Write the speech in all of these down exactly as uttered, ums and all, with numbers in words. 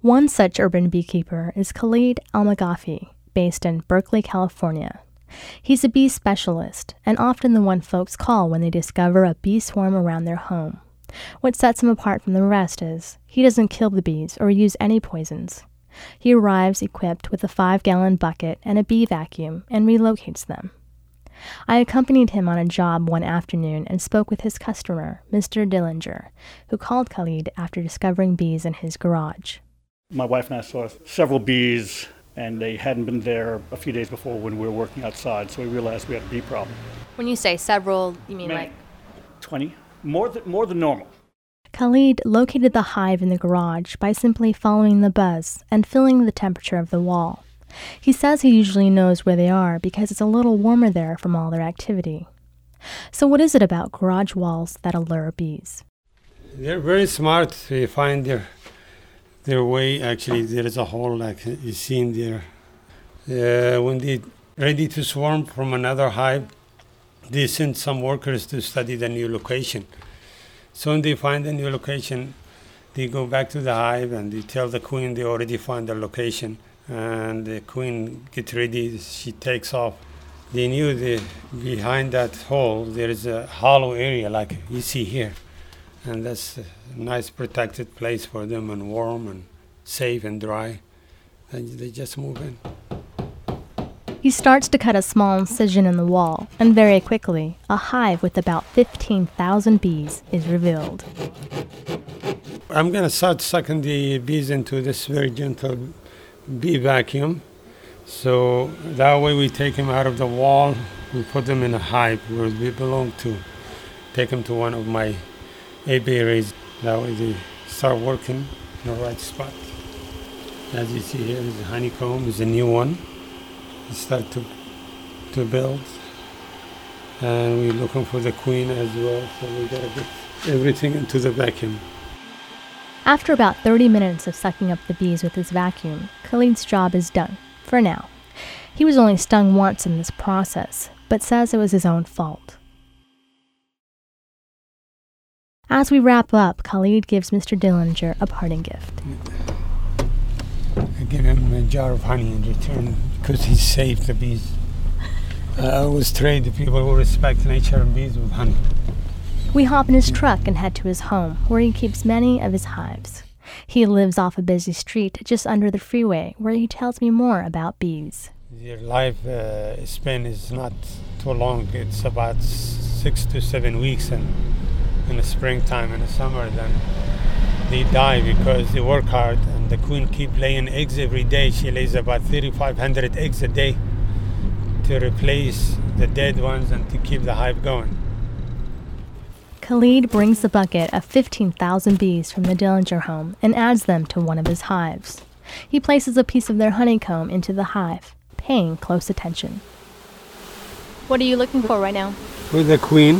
One such urban beekeeper is Khalid Al-Maghafi, based in Berkeley, California. He's a bee specialist, and often the one folks call when they discover a bee swarm around their home. What sets him apart from the rest is he doesn't kill the bees or use any poisons. He arrives equipped with a five-gallon bucket and a bee vacuum and relocates them. I accompanied him on a job one afternoon and spoke with his customer, Mister Dillinger, who called Khalid after discovering bees in his garage. My wife and I saw several bees, and they hadn't been there a few days before when we were working outside, so we realized we had a bee problem. When you say several, you mean Maybe like... twenty, more than, more than normal. Khalid located the hive in the garage by simply following the buzz and feeling the temperature of the wall. He says he usually knows where they are because it's a little warmer there from all their activity. So what is it about garage walls that allure bees? They're very smart. They find their their way. Actually, there is a hole like you see in there. Uh, when they're ready to swarm from another hive, they send some workers to study the new location. So when they find a new location, they go back to the hive and they tell the queen they already found the location. And the queen gets ready, she takes off. They knew that behind that hole there is a hollow area like you see here. And that's a nice protected place for them and warm and safe and dry. And they just move in. He starts to cut a small incision in the wall, and very quickly, a hive with about fifteen thousand bees is revealed. I'm going to start sucking the bees into this very gentle bee vacuum. So that way we take them out of the wall, we put them in a hive where they belong to. Take them to one of my apiaries. That way they start working in the right spot. As you see here, the honeycomb is a new one. They start to to build. And we're looking for the queen as well, so we gotta get everything into the vacuum. After about thirty minutes of sucking up the bees with his vacuum, Khalid's job is done, for now. He was only stung once in this process, but says it was his own fault. As we wrap up, Khalid gives Mister Dillinger a parting gift. I give him a jar of honey in return because he saved the bees. I always trade the people who respect nature and bees with honey. We hop in his truck and head to his home, where he keeps many of his hives. He lives off a busy street just under the freeway, where he tells me more about bees. Their life uh, span is not too long. It's about six to seven weeks, and in the springtime and the summer, then they die because they work hard, and the queen keep laying eggs every day. She lays about thirty-five hundred eggs a day to replace the dead ones and to keep the hive going. Khalid brings the bucket of fifteen thousand bees from the Dillinger home and adds them to one of his hives. He places a piece of their honeycomb into the hive, paying close attention. What are you looking for right now? For the queen.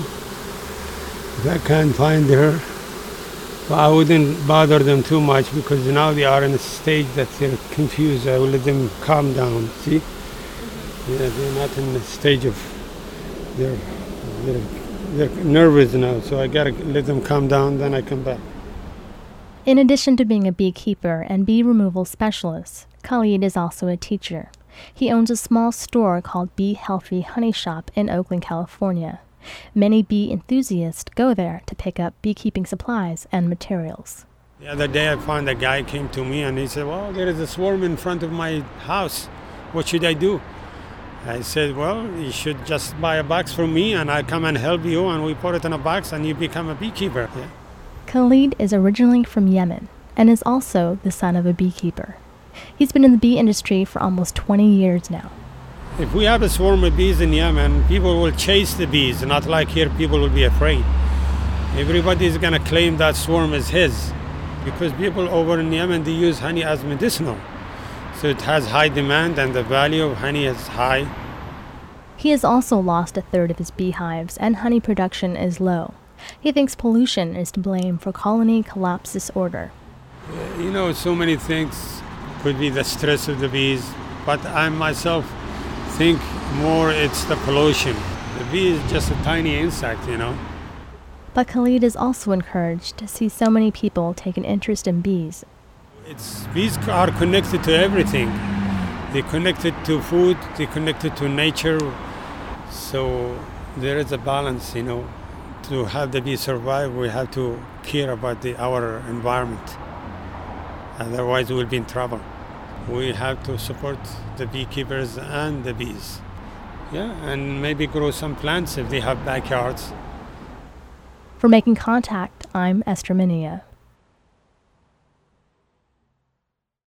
If I can't find her, but I wouldn't bother them too much because now they are in a stage that they're confused. I will let them calm down, see? Yeah, they're not in the stage of, they're, they're, they're nervous now, so I gotta let them calm down, then I come back. In addition to being a beekeeper and bee removal specialist, Khalid is also a teacher. He owns a small store called Bee Healthy Honey Shop in Oakland, California. Many bee enthusiasts go there to pick up beekeeping supplies and materials. The other day I found a guy came to me and he said, well, there is a swarm in front of my house. What should I do? I said, well, you should just buy a box from me and I come and help you and we put it in a box and you become a beekeeper. Yeah. Khalid is originally from Yemen and is also the son of a beekeeper. He's been in the bee industry for almost twenty years now. If we have a swarm of bees in Yemen, people will chase the bees, not like here people will be afraid. Everybody is going to claim that swarm is his because people over in Yemen, they use honey as medicinal. So it has high demand and the value of honey is high. He has also lost a third of his beehives and honey production is low. He thinks pollution is to blame for colony collapse disorder. You know, so many things could be the stress of the bees, but I myself think more it's the pollution. The bee is just a tiny insect, you know. But Khalid is also encouraged to see so many people take an interest in bees. It's, bees are connected to everything. They're connected to food, they're connected to nature. So there is a balance, you know. To have the bee survive, we have to care about the, our environment. Otherwise, we'll be in trouble. We have to support the beekeepers and the bees. Yeah, and maybe grow some plants if they have backyards. For Making Contact, I'm Esther Mania.